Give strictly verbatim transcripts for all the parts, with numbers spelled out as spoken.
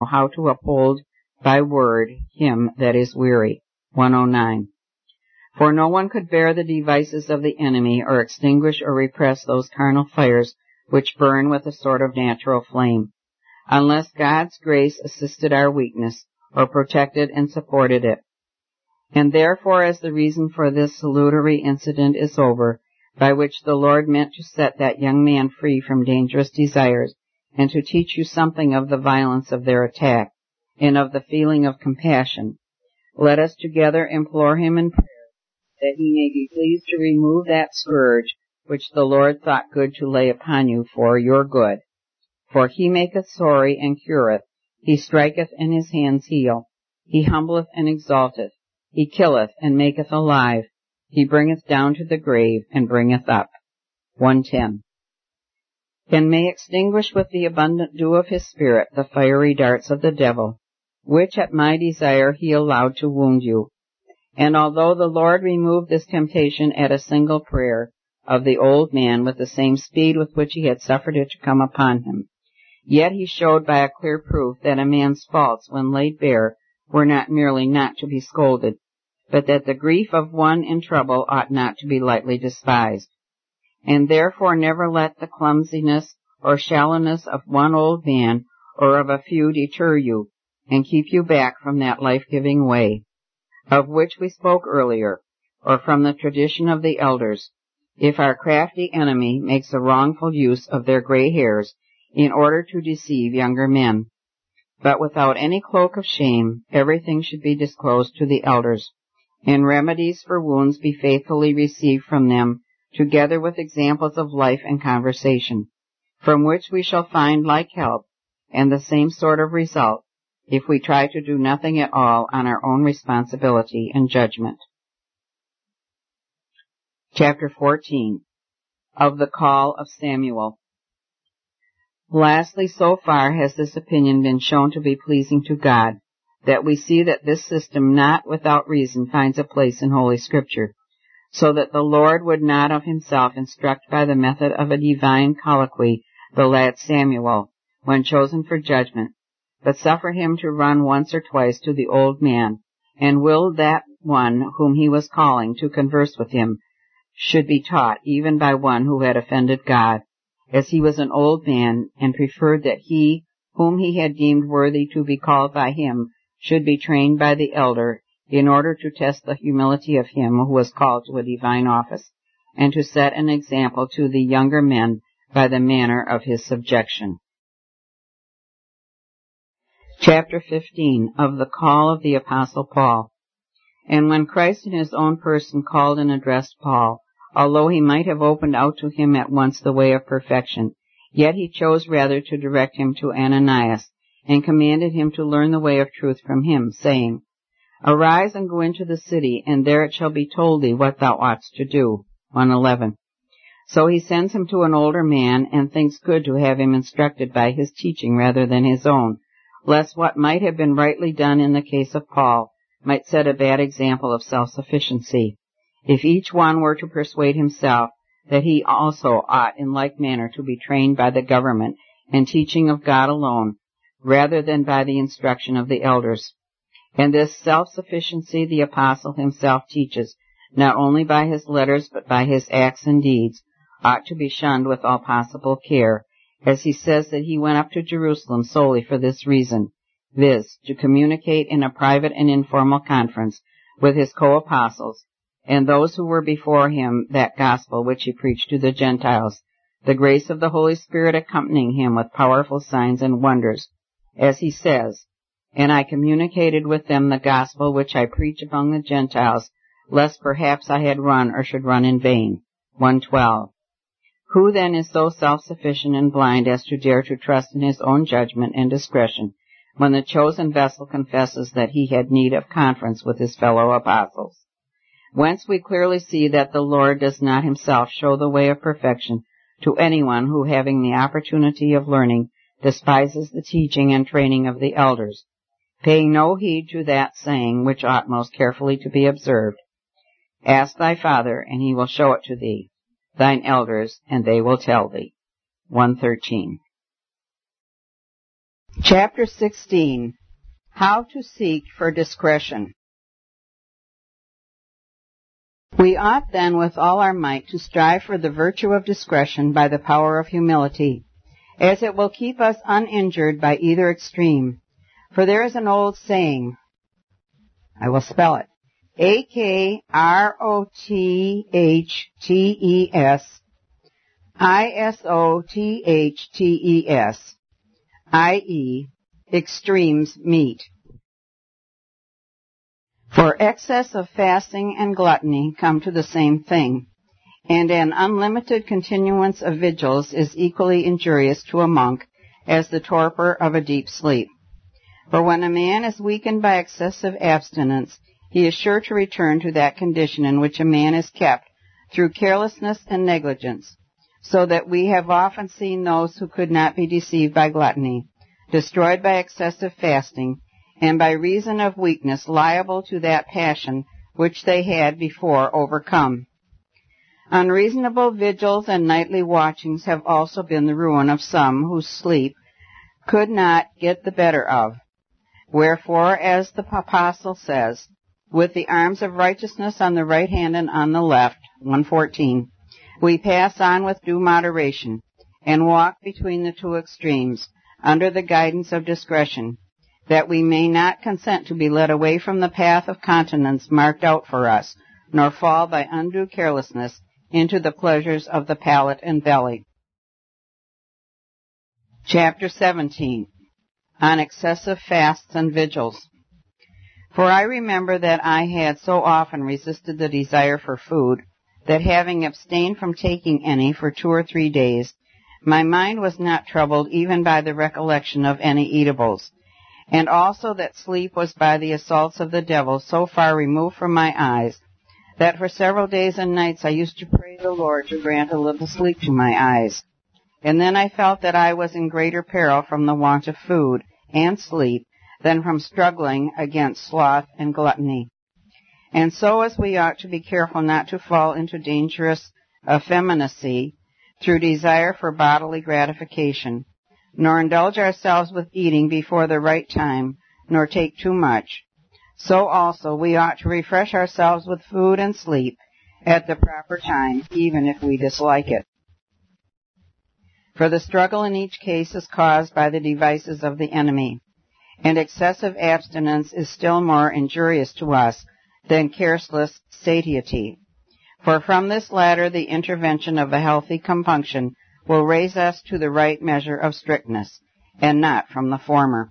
how to uphold by word him that is weary. one oh nine. For no one could bear the devices of the enemy, or extinguish or repress those carnal fires which burn with a sort of natural flame, unless God's grace assisted our weakness, or protected and supported it. And therefore, as the reason for this salutary incident is over, by which the Lord meant to set that young man free from dangerous desires, and to teach you something of the violence of their attack, and of the feeling of compassion, let us together implore him in prayer, that he may be pleased to remove that scourge which the Lord thought good to lay upon you for your good. For he maketh sorry and cureth, he striketh and his hands heal, he humbleth and exalteth, he killeth and maketh alive, he bringeth down to the grave and bringeth up. one ten. And may extinguish with the abundant dew of his Spirit the fiery darts of the devil, which at my desire he allowed to wound you. And although the Lord removed this temptation at a single prayer of the old man with the same speed with which he had suffered it to come upon him, yet he showed by a clear proof that a man's faults, when laid bare, were not merely not to be scolded, but that the grief of one in trouble ought not to be lightly despised. And therefore never let the clumsiness or shallowness of one old man or of a few deter you, and keep you back from that life-giving way, of which we spoke earlier, or from the tradition of the elders, if our crafty enemy makes a wrongful use of their gray hairs in order to deceive younger men. But without any cloak of shame, everything should be disclosed to the elders, and remedies for wounds be faithfully received from them, together with examples of life and conversation, from which we shall find like help, and the same sort of result, if we try to do nothing at all on our own responsibility and judgment. Chapter fourteen. Of the Call of Samuel. Lastly, so far has this opinion been shown to be pleasing to God, that we see that this system not without reason finds a place in Holy Scripture, so that the Lord would not of himself instruct by the method of a divine colloquy the lad Samuel, when chosen for judgment, but suffer him to run once or twice to the old man, and will that one whom he was calling to converse with him should be taught even by one who had offended God, as he was an old man, and preferred that he whom he had deemed worthy to be called by him should be trained by the elder, in order to test the humility of him who was called to a divine office, and to set an example to the younger men by the manner of his subjection. Chapter fifteen. Of the Call of the Apostle Paul. And when Christ in his own person called and addressed Paul, although he might have opened out to him at once the way of perfection, yet he chose rather to direct him to Ananias, and commanded him to learn the way of truth from him, saying, Arise and go into the city, and there it shall be told thee what thou oughtest to do. one eleven. So he sends him to an older man, and thinks good to have him instructed by his teaching rather than his own, lest what might have been rightly done in the case of Paul might set a bad example of self-sufficiency, if each one were to persuade himself that he also ought in like manner to be trained by the government and teaching of God alone, rather than by the instruction of the elders. And this self-sufficiency the apostle himself teaches, not only by his letters but by his acts and deeds, ought to be shunned with all possible care, as he says that he went up to Jerusalem solely for this reason, viz., to communicate in a private and informal conference with his co-apostles, and those who were before him, that gospel which he preached to the Gentiles, the grace of the Holy Spirit accompanying him with powerful signs and wonders, as he says, And I communicated with them the gospel which I preach among the Gentiles, lest perhaps I had run or should run in vain. one twelve. Who then is so self-sufficient and blind as to dare to trust in his own judgment and discretion, when the chosen vessel confesses that he had need of conference with his fellow apostles? Whence we clearly see that the Lord does not himself show the way of perfection to anyone who, having the opportunity of learning, despises the teaching and training of the elders, paying no heed to that saying which ought most carefully to be observed, Ask thy Father, and he will show it to thee, thine elders, and they will tell thee. one thirteen. Chapter sixteen. How to Seek for Discretion. We ought then with all our might to strive for the virtue of discretion by the power of humility, as it will keep us uninjured by either extreme. For there is an old saying, I will spell it, A K R O T H T E S I S O T H T E S, that is, extremes meet. For excess of fasting and gluttony come to the same thing, and an unlimited continuance of vigils is equally injurious to a monk as the torpor of a deep sleep. For when a man is weakened by excessive abstinence, he is sure to return to that condition in which a man is kept through carelessness and negligence, so that we have often seen those who could not be deceived by gluttony, destroyed by excessive fasting, and by reason of weakness liable to that passion which they had before overcome. Unreasonable vigils and nightly watchings have also been the ruin of some whose sleep could not get the better of. Wherefore, as the Apostle says, with the arms of righteousness on the right hand and on the left, one fourteen, we pass on with due moderation, and walk between the two extremes, under the guidance of discretion, that we may not consent to be led away from the path of continence marked out for us, nor fall by undue carelessness into the pleasures of the palate and belly. Chapter seventeen. On excessive fasts and vigils. For I remember that I had so often resisted the desire for food, that having abstained from taking any for two or three days, my mind was not troubled even by the recollection of any eatables, and also that sleep was by the assaults of the devil so far removed from my eyes, that for several days and nights I used to pray the Lord to grant a little sleep to my eyes. And then I felt that I was in greater peril from the want of food and sleep than from struggling against sloth and gluttony. And so as we ought to be careful not to fall into dangerous effeminacy through desire for bodily gratification, nor indulge ourselves with eating before the right time, nor take too much, so also we ought to refresh ourselves with food and sleep at the proper time, even if we dislike it. For the struggle in each case is caused by the devices of the enemy, and excessive abstinence is still more injurious to us than careless satiety. For from this latter the intervention of a healthy compunction will raise us to the right measure of strictness, and not from the former.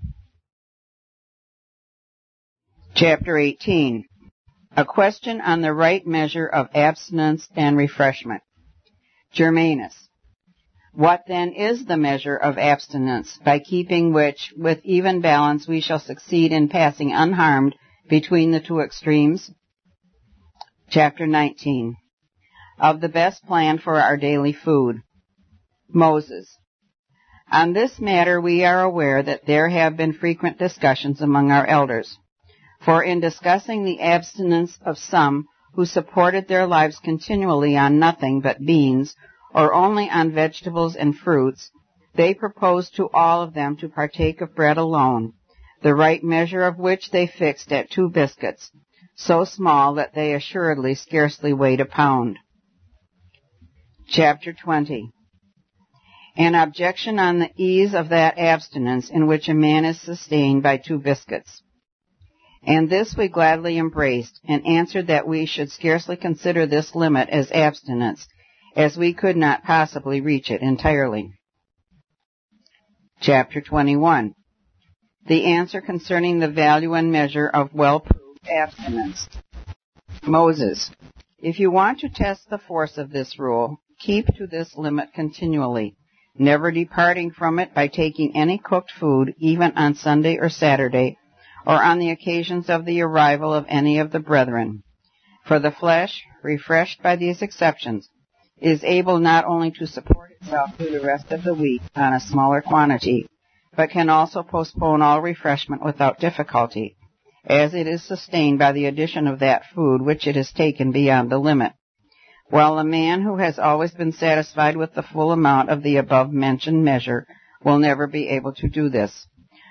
Chapter eighteen. A question on the right measure of abstinence and refreshment. Germanus. What then is the measure of abstinence, by keeping which, with even balance, we shall succeed in passing unharmed between the two extremes? Chapter nineteen. Of the best plan for our daily food. Moses. On this matter we are aware that there have been frequent discussions among our elders. For in discussing the abstinence of some who supported their lives continually on nothing but beans, or only on vegetables and fruits, they proposed to all of them to partake of bread alone, the right measure of which they fixed at two biscuits, so small that they assuredly scarcely weighed a pound. Chapter twenty. An objection on the ease of that abstinence in which a man is sustained by two biscuits. And this we gladly embraced, and answered that we should scarcely consider this limit as abstinence, as we could not possibly reach it entirely. Chapter twenty-one. The answer concerning the value and measure of well-proved abstinence. Moses. If you want to test the force of this rule, keep to this limit continually, never departing from it by taking any cooked food, even on Sunday or Saturday, or on the occasions of the arrival of any of the brethren. For the flesh, refreshed by these exceptions, is able not only to support itself through the rest of the week on a smaller quantity, but can also postpone all refreshment without difficulty, as it is sustained by the addition of that food which it has taken beyond the limit, while a man who has always been satisfied with the full amount of the above-mentioned measure will never be able to do this,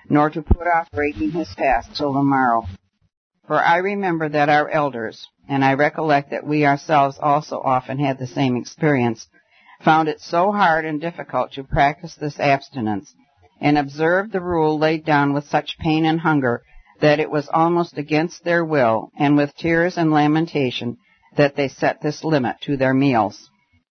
nor to put off breaking his fast till the morrow. For I remember that our elders, and I recollect that we ourselves also often had the same experience, found it so hard and difficult to practice this abstinence, and observed the rule laid down with such pain and hunger that it was almost against their will, and with tears and lamentation, that they set this limit to their meals.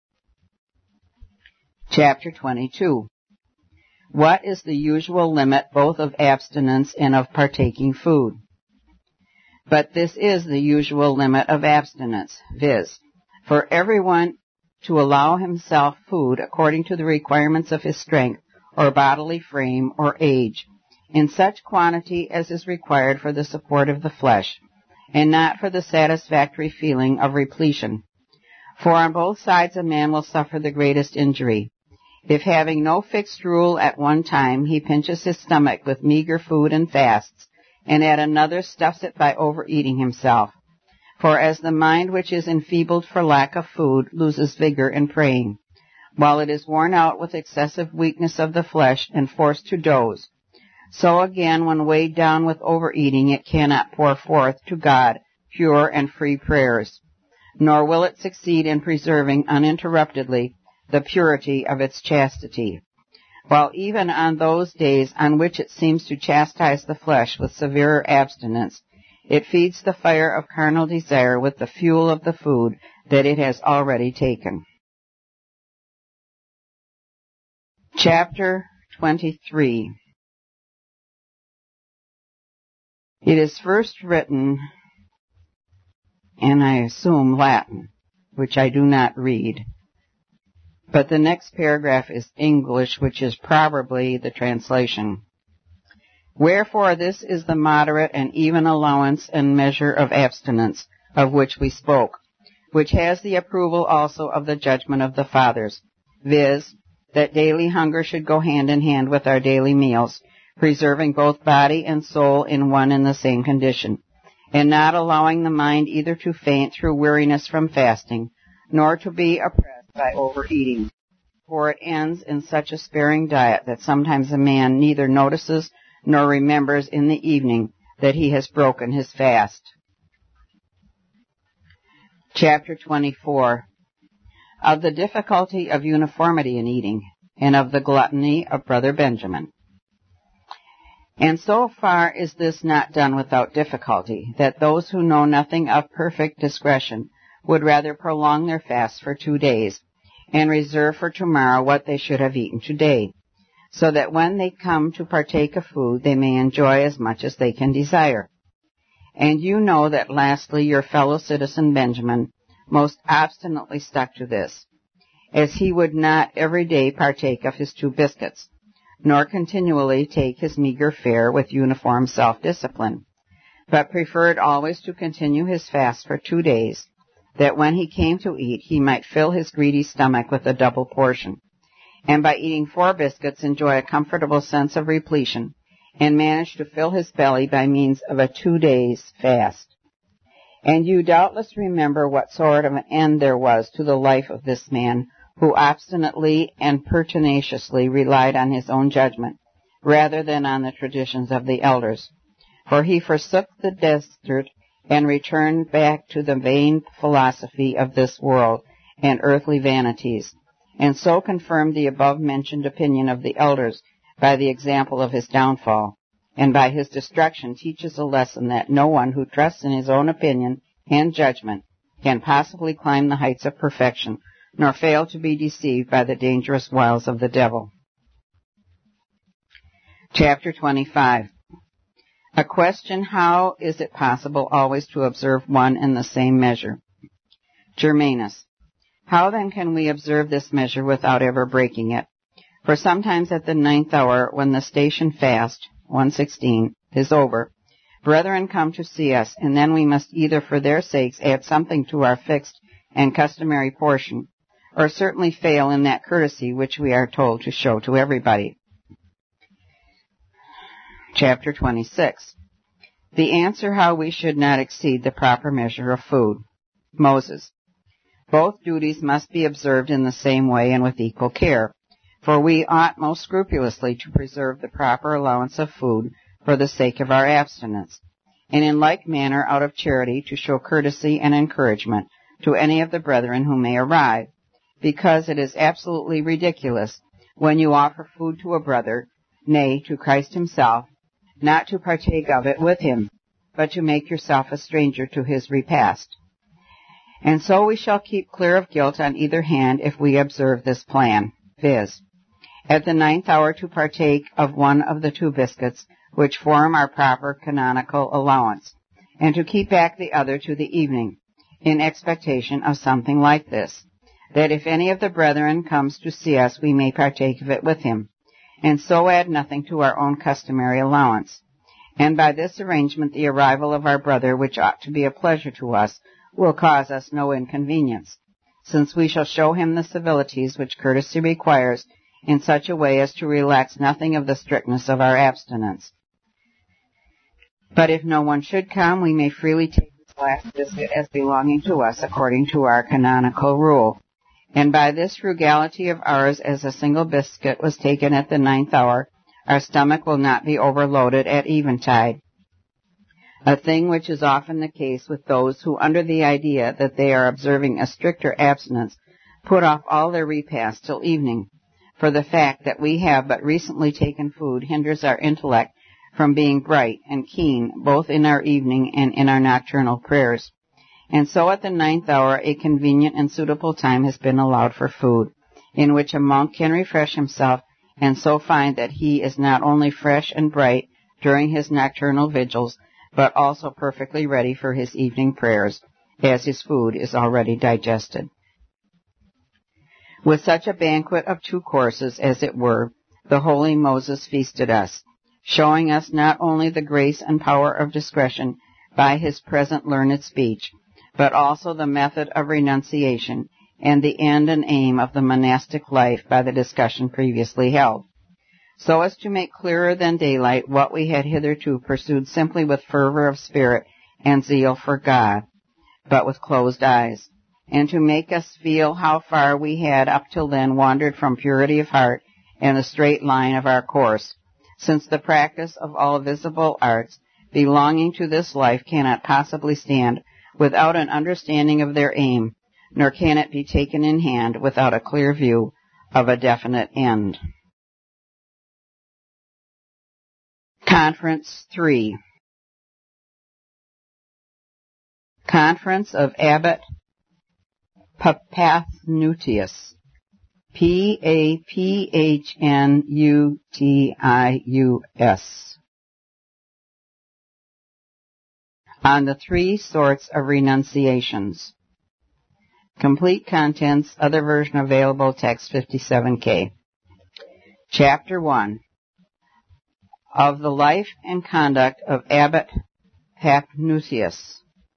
Chapter twenty-two. What is the usual limit both of abstinence and of partaking food? But this is the usual limit of abstinence, viz., for everyone to allow himself food according to the requirements of his strength, or bodily frame, or age, in such quantity as is required for the support of the flesh, and not for the satisfactory feeling of repletion. For on both sides a man will suffer the greatest injury. If having no fixed rule at one time he pinches his stomach with meager food and fasts, and at another stuffs it by overeating himself. For as the mind which is enfeebled for lack of food loses vigor in praying, while it is worn out with excessive weakness of the flesh and forced to doze, so again when weighed down with overeating it cannot pour forth to God pure and free prayers, nor will it succeed in preserving uninterruptedly the purity of its chastity, while even on those days on which it seems to chastise the flesh with severer abstinence, it feeds the fire of carnal desire with the fuel of the food that it has already taken. Chapter twenty-three. It is first written, and I assume Latin, which I do not read, but the next paragraph is English, which is probably the translation. Wherefore this is the moderate and even allowance and measure of abstinence, of which we spoke, which has the approval also of the judgment of the fathers, viz., that daily hunger should go hand in hand with our daily meals, preserving both body and soul in one and the same condition, and not allowing the mind either to faint through weariness from fasting, nor to be oppressed by overeating. For it ends in such a sparing diet that sometimes a man neither notices nor remembers in the evening that he has broken his fast. Chapter twenty-four. Of the difficulty of uniformity in eating, and of the gluttony of Brother Benjamin. And so far is this not done without difficulty, that those who know nothing of perfect discretion would rather prolong their fast for two days, and reserve for tomorrow what they should have eaten today, so that when they come to partake of food they may enjoy as much as they can desire. And you know that lastly your fellow citizen Benjamin most obstinately stuck to this, as he would not every day partake of his two biscuits, nor continually take his meager fare with uniform self-discipline, but preferred always to continue his fast for two days, that when he came to eat he might fill his greedy stomach with a double portion, and by eating four biscuits enjoy a comfortable sense of repletion, and manage to fill his belly by means of a two days fast. And you doubtless remember what sort of an end there was to the life of this man, who obstinately and pertinaciously relied on his own judgment, rather than on the traditions of the elders. For he forsook the desert and returned back to the vain philosophy of this world and earthly vanities, and so confirmed the above-mentioned opinion of the elders by the example of his downfall, and by his destruction teaches a lesson that no one who trusts in his own opinion and judgment can possibly climb the heights of perfection, nor fail to be deceived by the dangerous wiles of the devil. Chapter twenty-five. A question, how is it possible always to observe one and the same measure? Germanus. How then can we observe this measure without ever breaking it? For sometimes at the ninth hour, when the station fast, one sixteen, is over, brethren come to see us, and then we must either for their sakes add something to our fixed and customary portion, or certainly fail in that courtesy which we are told to show to everybody. Chapter twenty-six. The answer how we should not exceed the proper measure of food. Moses. Both duties must be observed in the same way and with equal care. For we ought most scrupulously to preserve the proper allowance of food for the sake of our abstinence, and in like manner out of charity to show courtesy and encouragement to any of the brethren who may arrive, because it is absolutely ridiculous, when you offer food to a brother, nay, to Christ himself, not to partake of it with him, but to make yourself a stranger to his repast. And so we shall keep clear of guilt on either hand if we observe this plan, viz., at the ninth hour to partake of one of the two biscuits which form our proper canonical allowance, and to keep back the other to the evening, in expectation of something like this, that if any of the brethren comes to see us, we may partake of it with him, and so add nothing to our own customary allowance. And by this arrangement the arrival of our brother, which ought to be a pleasure to us, will cause us no inconvenience, since we shall show him the civilities which courtesy requires in such a way as to relax nothing of the strictness of our abstinence. But if no one should come, we may freely take this last biscuit as belonging to us according to our canonical rule. And by this frugality of ours, as a single biscuit was taken at the ninth hour, our stomach will not be overloaded at eventide, a thing which is often the case with those who, under the idea that they are observing a stricter abstinence, put off all their repast till evening, for the fact that we have but recently taken food hinders our intellect from being bright and keen both in our evening and in our nocturnal prayers. And so at the ninth hour a convenient and suitable time has been allowed for food, in which a monk can refresh himself and so find that he is not only fresh and bright during his nocturnal vigils, but also perfectly ready for his evening prayers, as his food is already digested. With such a banquet of two courses, as it were, the holy Moses feasted us, showing us not only the grace and power of discretion by his present learned speech, but also the method of renunciation and the end and aim of the monastic life by the discussion previously held, so as to make clearer than daylight what we had hitherto pursued simply with fervor of spirit and zeal for God, but with closed eyes, and to make us feel how far we had up till then wandered from purity of heart and the straight line of our course, since the practice of all visible arts belonging to this life cannot possibly stand without an understanding of their aim, nor can it be taken in hand without a clear view of a definite end. Conference three. Conference of Abbot Paphnutius, P A P H N U T I U S, on the three sorts of renunciations. Complete contents, other version available, text fifty-seven K. Chapter one. Of the life and conduct of Abbot Paphnutius.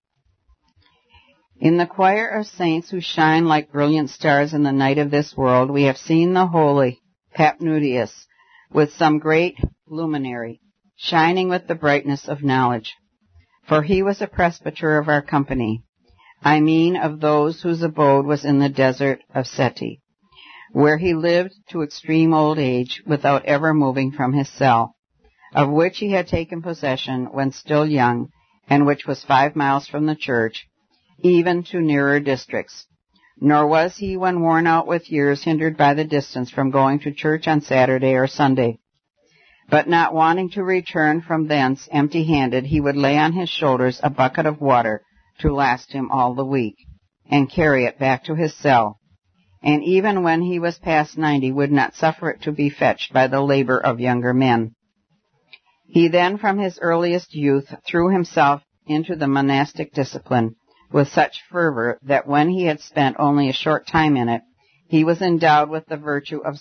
In the choir of saints who shine like brilliant stars in the night of this world, we have seen the holy Paphnutius with some great luminary, shining with the brightness of knowledge. For he was a presbyter of our company, I mean of those whose abode was in the desert of Seti, where he lived to extreme old age without ever moving from his cell, of which he had taken possession when still young, and which was five miles from the church, even to nearer districts. Nor was he, when worn out with years, hindered by the distance from going to church on Saturday or Sunday. But not wanting to return from thence empty-handed, he would lay on his shoulders a bucket of water to last him all the week, and carry it back to his cell, and even when he was past ninety would not suffer it to be fetched by the labor of younger men. He then from his earliest youth threw himself into the monastic discipline with such fervor that when he had spent only a short time in it, he was endowed with the virtue of